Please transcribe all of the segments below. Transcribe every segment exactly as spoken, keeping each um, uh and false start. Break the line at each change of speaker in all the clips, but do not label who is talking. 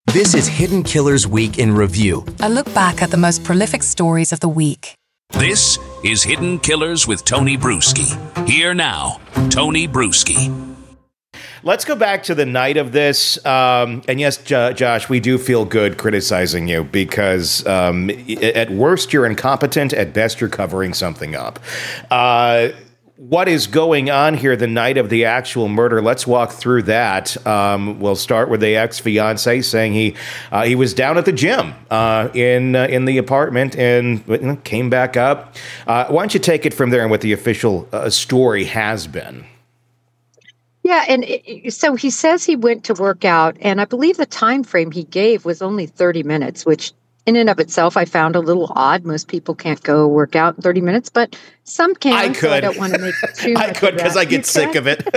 This is Hidden Killers Week in Review.
A look back at the most prolific stories of the week.
This is Hidden Killers with Tony Bruschi. Here now, Tony Bruschi.
Let's go back to the night of this. Um, and yes, J- Josh, we do feel good criticizing you because um, at worst, you're incompetent. At best, you're covering something up. Uh, what is going on here the night of the actual murder? Let's walk through that. Um, we'll start with the ex-fiance saying he uh, he was down at the gym uh, in uh, in the apartment and you know, came back up. Uh, why don't you take it from there and what the official uh, story has been?
Yeah, and it, so he says he went to work out, and I believe the time frame he gave was only thirty minutes, which in and of itself I found a little odd. Most people can't go work out in thirty minutes, but some can.
I could.
So I don't want to make too much
I could because I get
you
sick
can?
of it.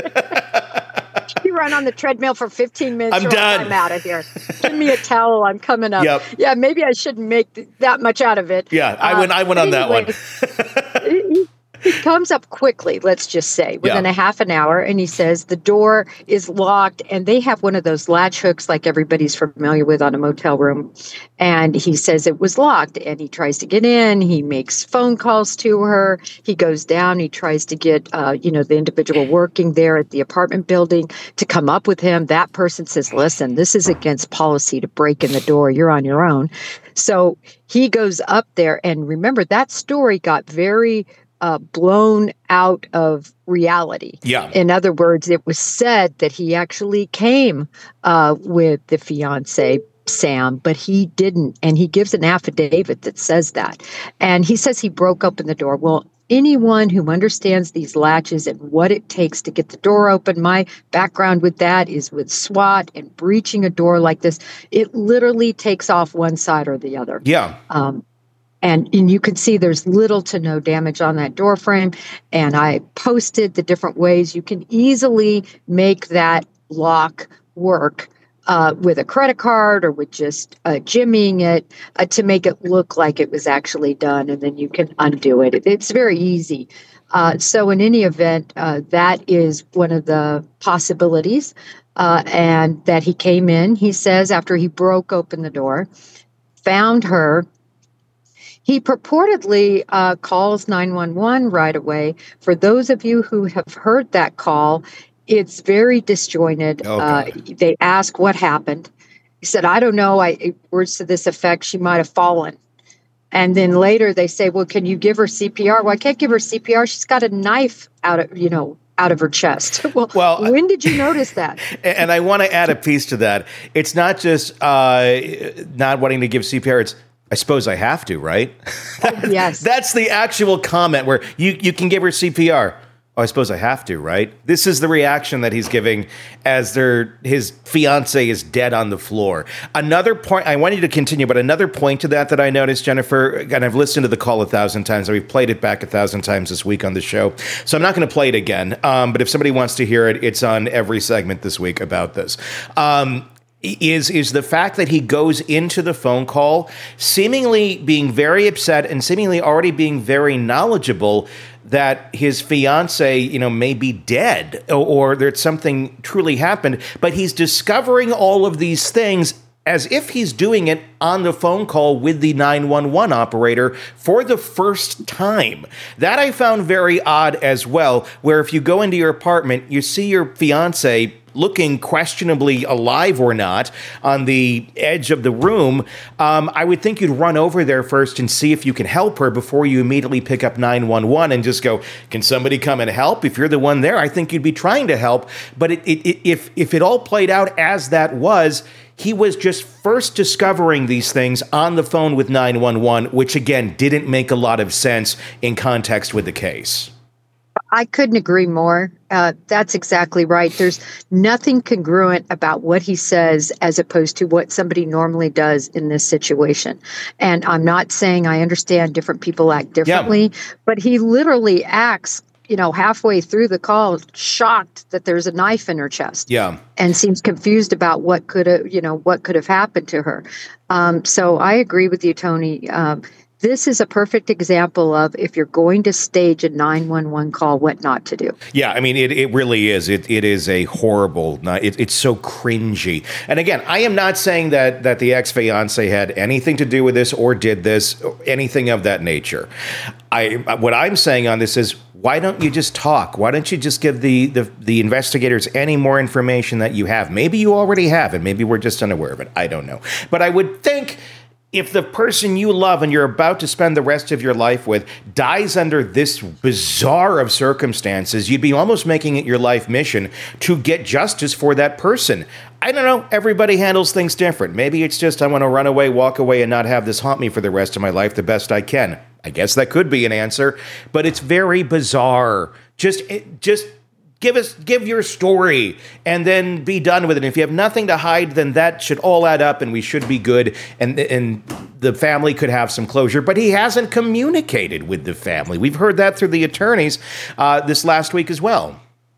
You run on the treadmill for fifteen minutes.
I'm
or
done.
I'm out of here. Give me a towel. I'm coming up.
Yep.
Yeah, maybe I shouldn't make th- that much out of it.
Yeah, I
Uh,
went. I went on
anyway,
that one.
he, he comes up quickly, let's just say, within
Yeah.
a half an hour, and he says the door is locked, and they have one of those latch hooks like everybody's familiar with on a motel room. And he says it was locked, and he tries to get in. He makes phone calls to her. He goes down. He tries to get, uh, you know, the individual working there at the apartment building to come up with him. That person says, listen, this is against policy to break in the door. You're on your own. So he goes up there, and remember, that story got very Uh, blown out of reality.
Yeah.
In other words, it was said that he actually came uh, with the fiance, Sam, but he didn't. And he gives an affidavit that says that. And he says he broke open the door. Well, anyone who understands these latches and what it takes to get the door open, my background with that is with SWAT and breaching a door like this. It literally takes off one side or the other.
Yeah.
Um, And, and you can see there's little to no damage on that door frame. And I posted the different ways you can easily make that lock work uh, with a credit card or with just uh, jimmying it uh, to make it look like it was actually done. And then you can undo it. It's very easy. Uh, so in any event, uh, that is one of the possibilities. Uh, and that he came in, he says, after he broke open the door, found her. He purportedly uh, calls nine one one right away. For those of you who have heard that call, it's very disjointed.
Oh,
uh, they ask what happened. He said, I don't know. I words to this effect, she might have fallen. And then later they say, well, can you give her C P R? Well, I can't give her C P R. She's got a knife out of, you know, out of her chest. well,
Well,
when did you notice that?
And I want to add a piece to that. It's not just uh, not wanting to give C P R. It's I suppose I have to, right?
Oh, yes.
That's the actual comment where you, you can give her C P R. Oh, I suppose I have to, right? This is the reaction that he's giving as their his fiance is dead on the floor. Another point, I want you to continue, but another point to that that I noticed, Jennifer, and I've listened to the call a thousand times, and we've played it back a thousand times this week on the show, so I'm not going to play it again. Um, but if somebody wants to hear it, it's on every segment this week about this. Um, is is the fact that he goes into the phone call seemingly being very upset and seemingly already being very knowledgeable that his fiance, you know, may be dead or, or that something truly happened, but he's discovering all of these things as if he's doing it on the phone call with the nine one one operator for the first time. That I found very odd as well, where if you go into your apartment, you see your fiance looking questionably alive or not on the edge of the room, um, I would think you'd run over there first and see if you can help her before you immediately pick up nine one one and just go, can somebody come and help? If you're the one there, I think you'd be trying to help. But it, it, it, if, if it all played out as that was, he was just first discovering these things on the phone with nine one one, which again didn't make a lot of sense in context with the case.
I couldn't agree more. Uh, that's exactly right. There's nothing congruent about what he says as opposed to what somebody normally does in this situation. And I'm not saying I understand different people act differently, yeah. but he literally acts, you know, halfway through the call, shocked that there's a knife in her chest.
Yeah.
And seems confused about what could have, you know, what could have happened to her. Um, so I agree with you, Tony. Um, this is a perfect example of if you're going to stage a nine one one call, what not to do.
Yeah, I mean, it, it really is. It It is a horrible, it, it's so cringy. And again, I am not saying that, that the ex-fiance had anything to do with this or did this, or anything of that nature. I What I'm saying on this is, why don't you just talk? Why don't you just give the, the, the investigators any more information that you have? Maybe you already have it. Maybe we're just unaware of it. I don't know. But I would think if the person you love and you're about to spend the rest of your life with dies under this bizarre of circumstances, you'd be almost making it your life mission to get justice for that person. I don't know. Everybody handles things different. Maybe it's just I want to run away, walk away, and not have this haunt me for the rest of my life the best I can. I guess that could be an answer, but it's very bizarre. Just, just give us, give your story and then be done with it. And if you have nothing to hide, then that should all add up and we should be good. And, and the family could have some closure, but he hasn't communicated with the family. We've heard that through the attorneys uh, this last week as well.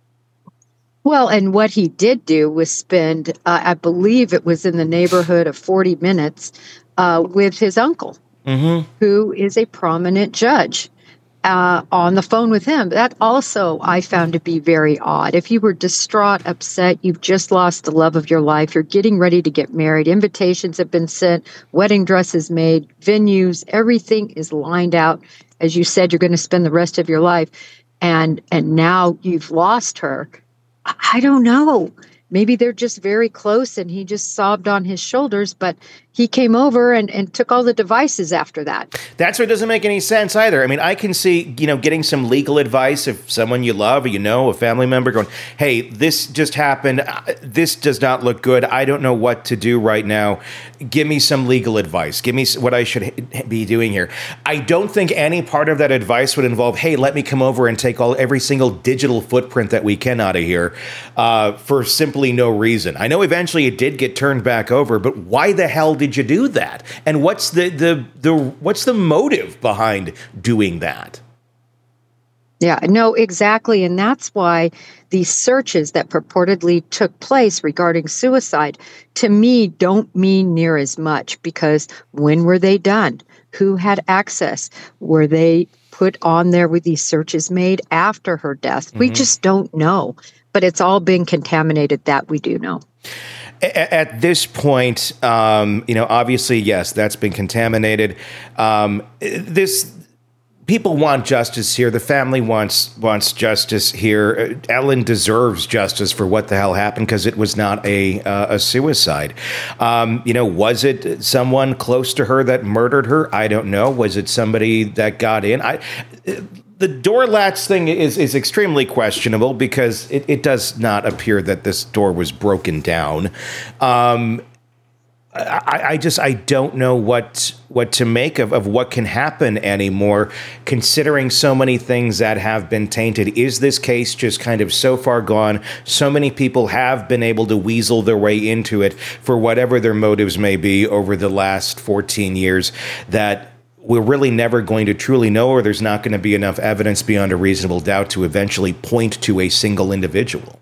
Well, and what he did do was spend, uh, I believe it was in the neighborhood of forty minutes uh, with his uncle. Mm-hmm. Who is a prominent judge, uh, on the phone with him. That also I found to be very odd. If you were distraught, upset, you've just lost the love of your life, you're getting ready to get married, invitations have been sent, wedding dresses made, venues, everything is lined out. As you said, you're going to spend the rest of your life. And, and now you've lost her. I don't know. Maybe they're just very close and he just sobbed on his shoulders, but he came over and, and took all the devices after that. That's
what doesn't make any sense either. I mean, I can see, you know, getting some legal advice if someone you love or you know, a family member going, hey, this just happened. This does not look good. I don't know what to do right now. Give me some legal advice. Give me what I should be doing here. I don't think any part of that advice would involve, hey, let me come over and take all every single digital footprint that we can out of here uh, for simply no reason. I know eventually it did get turned back over, but why the hell did you do that? And what's the the the what's the motive behind doing that?
Yeah, no, exactly. And that's why these searches that purportedly took place regarding suicide, to me, don't mean near as much, because when were they done? Who had access? Were they put on there with these searches made after her death? Mm-hmm. We just don't know. But it's all been contaminated, that we do know.
At this point, um, you know, obviously, yes, that's been contaminated. Um, this people want justice here. The family wants wants justice here. Ellen deserves justice for what the hell happened, because it was not a uh, a suicide. Um, you know, was it someone close to her that murdered her? I don't know. Was it somebody that got in? I. The door latch thing is, is extremely questionable, because it, it does not appear that this door was broken down. Um, I, I just I don't know what what to make of, of what can happen anymore, considering so many things that have been tainted. Is this case just kind of so far gone? So many people have been able to weasel their way into it for whatever their motives may be over the last fourteen years, that we're really never going to truly know, or there's not going to be enough evidence beyond a reasonable doubt to eventually point to a single individual.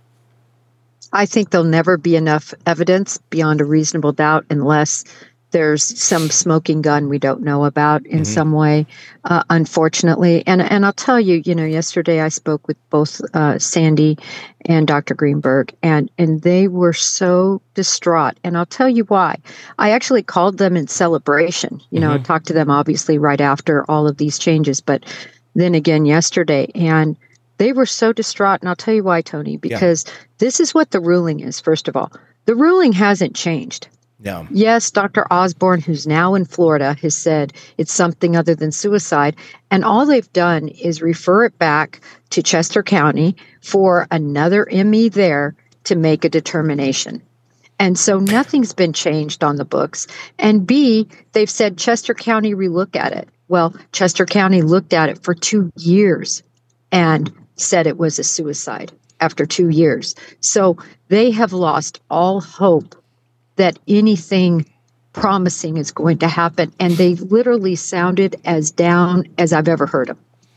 I think there'll never be enough evidence beyond a reasonable doubt unless there's some smoking gun we don't know about in mm-hmm. some way, uh, unfortunately. And and I'll tell you, you know, yesterday I spoke with both uh, Sandy and Doctor Greenberg, and, and they were so distraught. And I'll tell you why. I actually called them in celebration, you know, mm-hmm. talked to them obviously right after all of these changes, but then again yesterday. And they were so distraught. And I'll tell you why, Tony, because yeah. this is what the ruling is, first of all. The ruling hasn't changed.
No.
Yes, Doctor Osborne, who's now in Florida, has said it's something other than suicide. And all they've done is refer it back to Chester County for another M E there to make a determination. And so nothing's been changed on the books. And B, they've said Chester County relook at it. Well, Chester County looked at it for two years and said it was a suicide after two years. So they have lost all hope that anything promising is going to happen. And they literally sounded as down as I've ever heard them.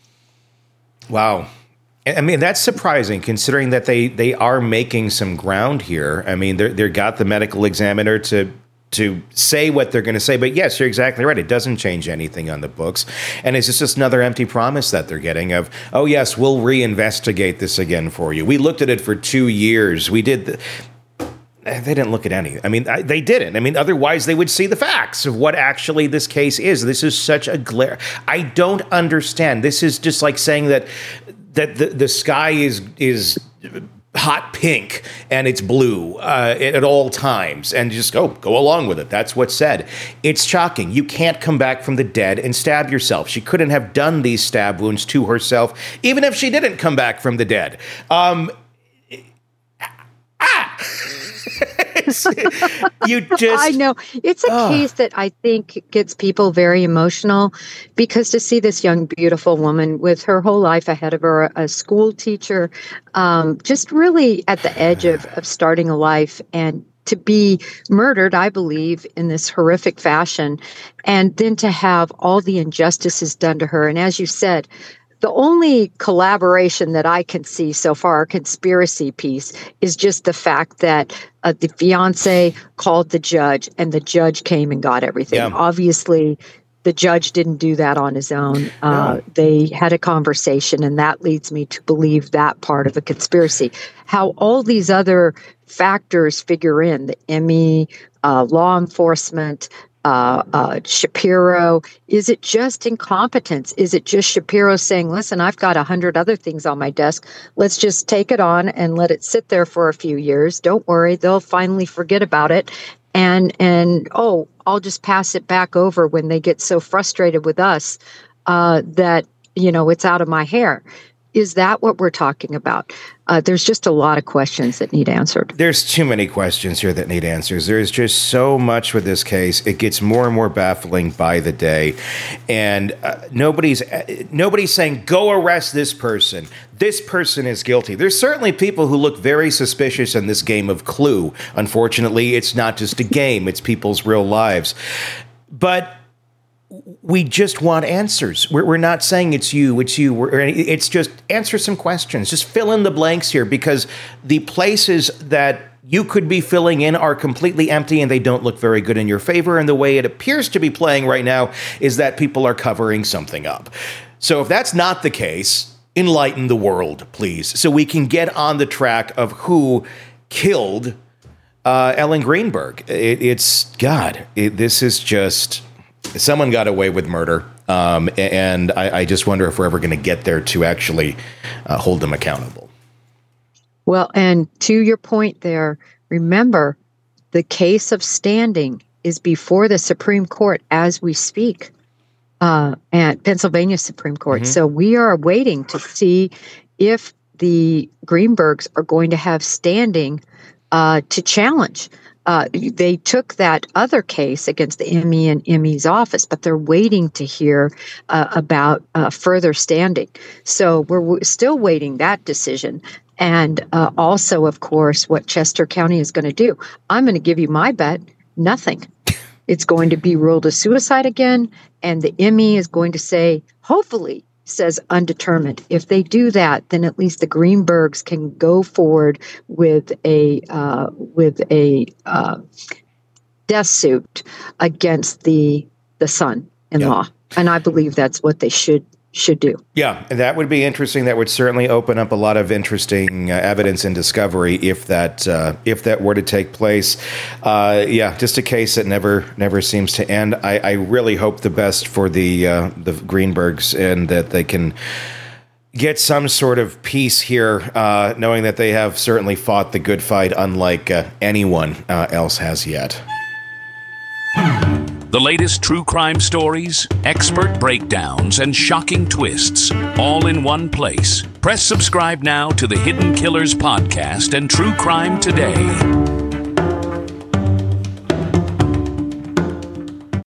Wow. I mean, that's surprising, considering that they, they are making some ground here. I mean, they they got the medical examiner to to say what they're going to say. But yes, you're exactly right. It doesn't change anything on the books. And it's just another empty promise that they're getting of, oh, yes, we'll reinvestigate this again for you. We looked at it for two years. We did the, they didn't look at any. I mean, they didn't. I mean, otherwise they would see the facts of what actually this case is. This is such a glare. I don't understand. This is just like saying that that the, the sky is is hot pink and it's blue uh, at all times, and just go go along with it. That's what's said. It's shocking. You can't come back from the dead and stab yourself. She couldn't have done these stab wounds to herself, even if she didn't come back from the dead. Um, ah. You just
I know it's a oh. case that I think gets people very emotional, because to see this young, beautiful woman with her whole life ahead of her, a school teacher, um, just really at the edge of, of starting a life, and to be murdered, I believe, in this horrific fashion, and then to have all the injustices done to her. And as you said, the only collaboration that I can see so far, a conspiracy piece, is just the fact that uh, the fiance called the judge and the judge came and got everything. Yeah. Obviously, the judge didn't do that on his own. Uh, no. They had a conversation, and that leads me to believe that part of a conspiracy. How all these other factors figure in, the Emmy, uh, law enforcement, Uh, uh, Shapiro, is it just incompetence? Is it just Shapiro saying, listen, I've got a hundred other things on my desk. Let's just take it on and let it sit there for a few years. Don't worry, they'll finally forget about it. And, and oh, I'll just pass it back over when they get so frustrated with us uh, that, you know, it's out of my hair. Is that what we're talking about? Uh, there's just a lot of questions that need answered.
There's too many questions here that need answers. There's just so much with this case. It gets more and more baffling by the day. And uh, nobody's uh, nobody's saying, go arrest this person. This person is guilty. There's certainly people who look very suspicious in this game of Clue. Unfortunately, it's not just a game. It's people's real lives. But we just want answers. We're, we're not saying it's you, it's you. We're, it's just answer some questions. Just fill in the blanks here, because the places that you could be filling in are completely empty and they don't look very good in your favor. And the way it appears to be playing right now is that people are covering something up. So if that's not the case, enlighten the world, please, so we can get on the track of who killed uh, Ellen Greenberg. It, it's, God, it, this is just... Someone got away with murder, um, and I, I just wonder if we're ever going to get there to actually uh, hold them accountable.
Well, and to your point there, remember, the case of standing is before the Supreme Court as we speak, uh, at Pennsylvania Supreme Court. Mm-hmm. So we are waiting to see if the Greenbergs are going to have standing uh, to challenge. Uh, they took that other case against the Emmy and Emmy's office, but they're waiting to hear uh, about uh, further standing. So we're w- still waiting that decision. And uh, also, of course, what Chester County is going to do. I'm going to give you my bet, nothing. It's going to be ruled a suicide again, and the Emmy is going to say, hopefully, says undetermined. If they do that, then at least the Greenbergs can go forward with a uh, with a uh, death suit against the the son-in-law, yep. And I believe that's what they should should do.
Yeah, that would be interesting. That would certainly open up a lot of interesting uh, evidence and discovery if that uh, if that were to take place. Uh, yeah, just a case that never never seems to end. I, I really hope the best for the uh, the Greenbergs, and that they can get some sort of peace here, uh, knowing that they have certainly fought the good fight, unlike uh, anyone uh, else has yet.
The latest true crime stories, expert breakdowns, and shocking twists, all in one place. Press subscribe now to the Hidden Killers podcast and True Crime Today.